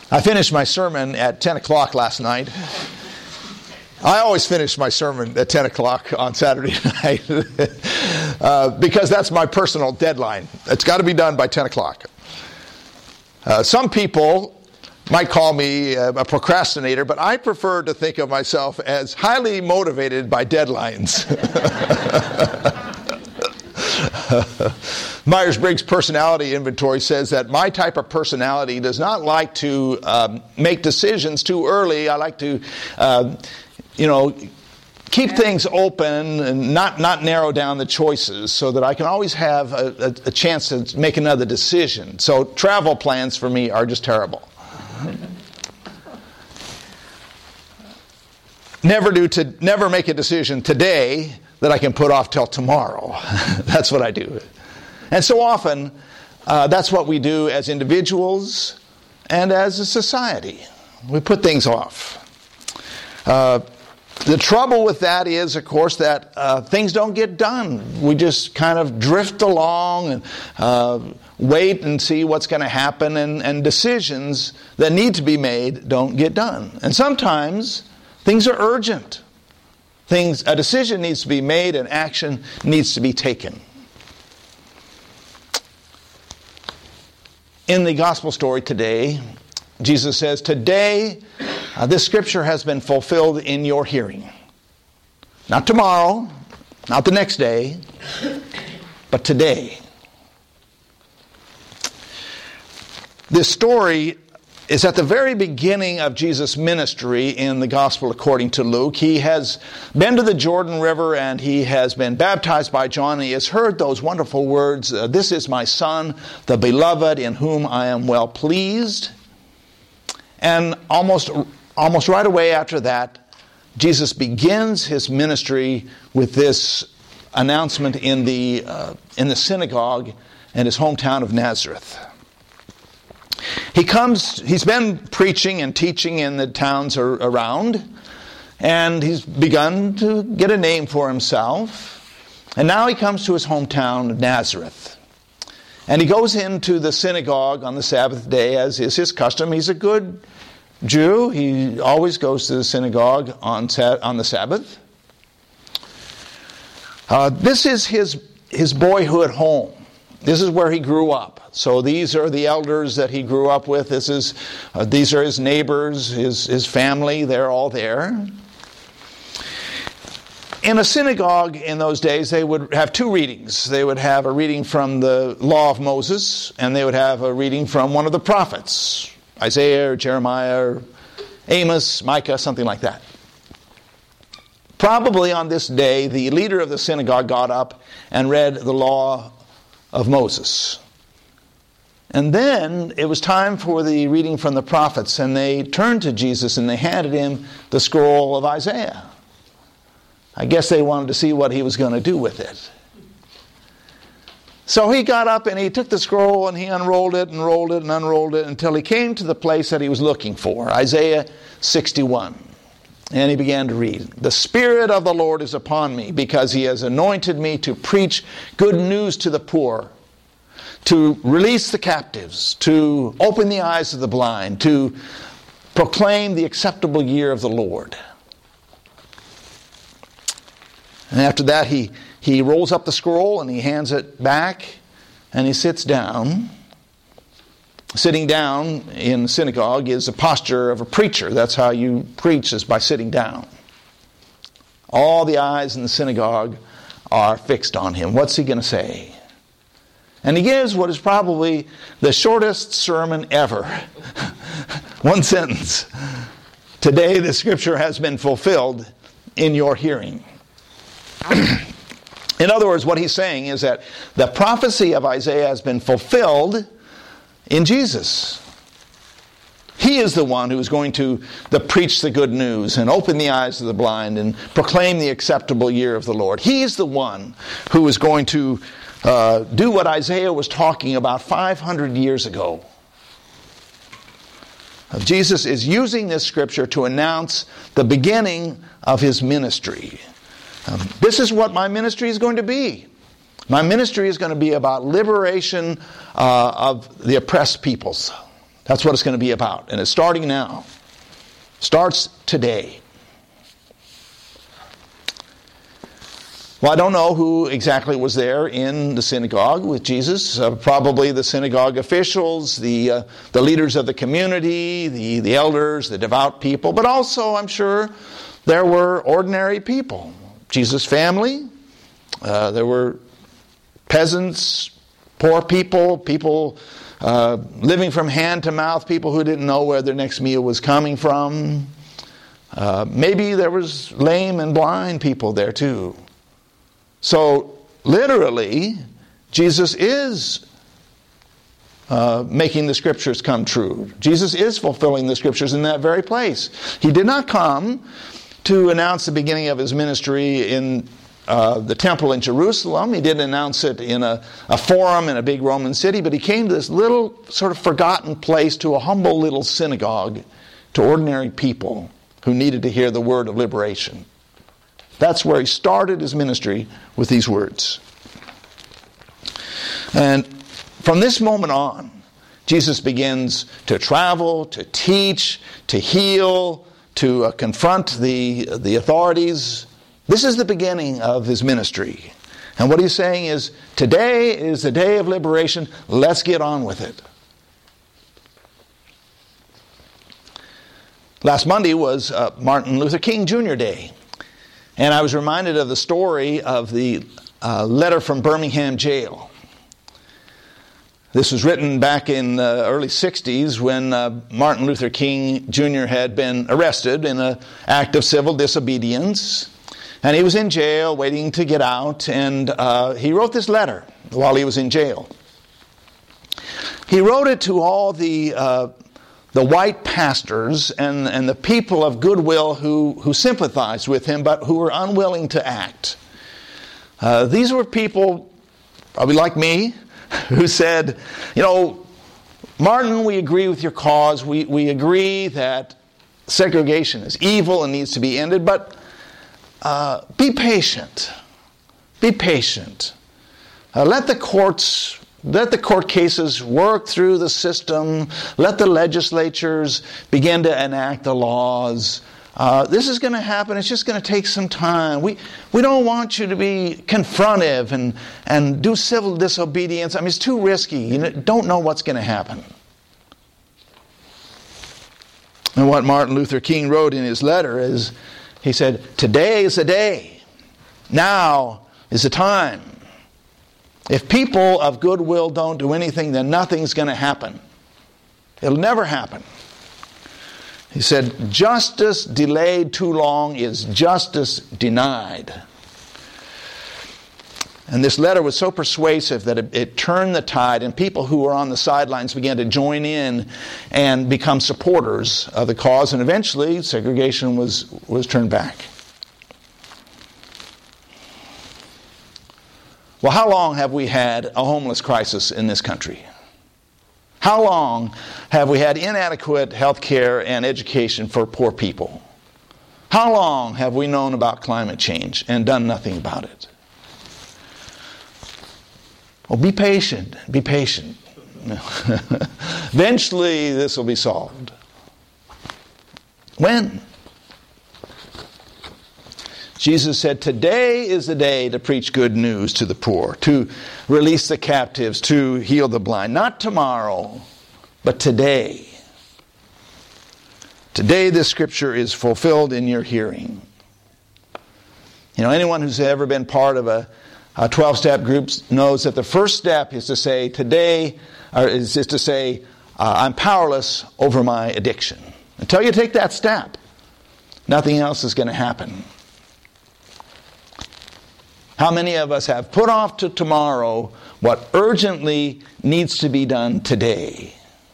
I finished my sermon at 10 o'clock last night. I always finish my sermon at 10 o'clock on Saturday night because that's my personal deadline. It's got to be done by 10 o'clock. Some people might call me a procrastinator, but I prefer to think of myself as highly motivated by deadlines. Myers-Briggs personality inventory says that my type of personality does not like to make decisions too early. I like to, keep things open and not narrow down the choices so that I can always have a chance to make another decision. So travel plans for me are just terrible. Never make a decision today that I can put off till tomorrow. That's what I do. And so often, that's what we do as individuals and as a society. We put things off. The trouble with that is, of course, that things don't get done. We just kind of drift along and wait and see what's going to happen, and decisions that need to be made don't get done. And sometimes things are urgent. A decision needs to be made and action needs to be taken. In the gospel story today, Jesus says, today, this scripture has been fulfilled in your hearing. Not tomorrow, not the next day, but today. This story is at the very beginning of Jesus' ministry in the Gospel according to Luke. He has been to the Jordan River and he has been baptized by John, and he has heard those wonderful words, "This is my Son, the beloved, in whom I am well pleased." And almost right away after that, Jesus begins his ministry with this announcement in the synagogue in his hometown of Nazareth. He's been preaching and teaching in the towns around, and he's begun to get a name for himself. And now he comes to his hometown of Nazareth. And he goes into the synagogue on the Sabbath day, as is his custom. He's a good Jew. He always goes to the synagogue on the Sabbath. This is his boyhood home. This is where he grew up. So these are the elders that he grew up with. These are his neighbors, his family. They're all there. In a synagogue in those days, they would have two readings. They would have a reading from the law of Moses, and they would have a reading from one of the prophets, Isaiah or Jeremiah or Amos, Micah, something like that. Probably on this day, the leader of the synagogue got up and read the law of Moses. And then it was time for the reading from the prophets, and they turned to Jesus and they handed him the scroll of Isaiah. I guess they wanted to see what he was going to do with it. So he got up and he took the scroll and he unrolled it and rolled it and unrolled it until he came to the place that he was looking for, Isaiah 61. And he began to read, "The Spirit of the Lord is upon me, because he has anointed me to preach good news to the poor, to release the captives, to open the eyes of the blind, to proclaim the acceptable year of the Lord." And after that, he rolls up the scroll and he hands it back and he sits down. Sitting down in synagogue is a posture of a preacher. That's how you preach, is by sitting down. All the eyes in the synagogue are fixed on him. What's he going to say? And he gives what is probably the shortest sermon ever. One sentence. "Today the scripture has been fulfilled in your hearing." In other words, what he's saying is that the prophecy of Isaiah has been fulfilled in Jesus. He is the one who is going to preach the good news and open the eyes of the blind and proclaim the acceptable year of the Lord. He's the one who is going to do what Isaiah was talking about 500 years ago. Jesus is using this scripture to announce the beginning of his ministry. This is what my ministry is going to be. My ministry is going to be about liberation of the oppressed peoples. That's what it's going to be about. And it's starting now. Starts today. Well, I don't know who exactly was there in the synagogue with Jesus. Probably the synagogue officials, the leaders of the community, the elders, the devout people. But also, I'm sure, there were ordinary people. Jesus' family. There were peasants, poor people, people living from hand to mouth, people who didn't know where their next meal was coming from. Maybe there was lame and blind people there too. So, literally, Jesus is making the Scriptures come true. Jesus is fulfilling the Scriptures in that very place. He did not come to announce the beginning of His ministry in the temple in Jerusalem. He didn't announce it in a forum in a big Roman city, but He came to this little sort of forgotten place, to a humble little synagogue, to ordinary people who needed to hear the word of liberation. That's where He started His ministry, with these words. And from this moment on, Jesus begins to travel, to teach, to heal, to confront the authorities. This is the beginning of His ministry. And what He's saying is, today is the day of liberation. Let's get on with it. Last Monday was Martin Luther King Jr. Day. And I was reminded of the story of the letter from Birmingham jail. This was written back in the early 60s when Martin Luther King Jr. had been arrested in an act of civil disobedience. And he was in jail waiting to get out. And he wrote this letter while he was in jail. He wrote it to all the white pastors and the people of goodwill who sympathized with him but who were unwilling to act. These were people, probably like me, who said, Martin, we agree with your cause. We agree that segregation is evil and needs to be ended, but be patient. Be patient. Let the court cases work through the system. Let the legislatures begin to enact the laws. This is going to happen. It's just going to take some time. We don't want you to be confrontive and do civil disobedience. I mean, it's too risky. You don't know what's going to happen. And what Martin Luther King wrote in his letter is, he said, today is the day. Now is the time. If people of goodwill don't do anything, then nothing's going to happen. It'll never happen. He said, justice delayed too long is justice denied. And this letter was so persuasive that it turned the tide, and people who were on the sidelines began to join in and become supporters of the cause, and eventually segregation was turned back. Well, how long have we had a homeless crisis in this country? How long have we had inadequate health care and education for poor people? How long have we known about climate change and done nothing about it? Well, be patient. Be patient. Eventually, this will be solved. When? Jesus said, today is the day to preach good news to the poor, to release the captives, to heal the blind. Not tomorrow, but today. Today this scripture is fulfilled in your hearing. Anyone who's ever been part of a 12-step group knows that the first step is to say, I'm powerless over my addiction. Until you take that step, nothing else is going to happen. How many of us have put off to tomorrow what urgently needs to be done today?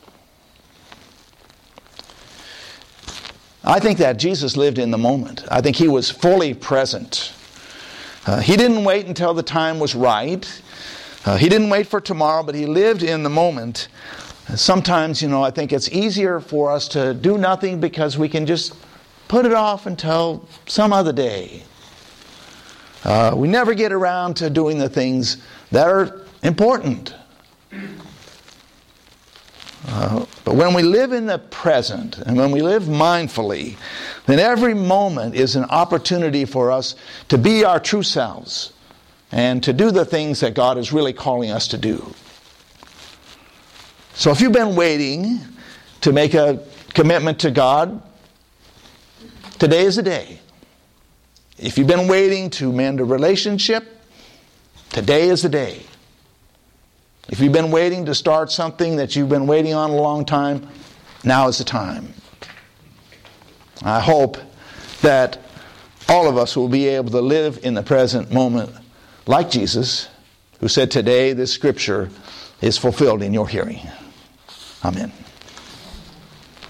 I think that Jesus lived in the moment. I think He was fully present. He didn't wait until the time was right. He didn't wait for tomorrow, but He lived in the moment. Sometimes, I think it's easier for us to do nothing because we can just put it off until some other day. We never get around to doing the things that are important. But when we live in the present and when we live mindfully, then every moment is an opportunity for us to be our true selves and to do the things that God is really calling us to do. So if you've been waiting to make a commitment to God, today is the day. If you've been waiting to mend a relationship, today is the day. If you've been waiting to start something that you've been waiting on a long time, now is the time. I hope that all of us will be able to live in the present moment like Jesus, who said, "Today this scripture is fulfilled in your hearing." Amen.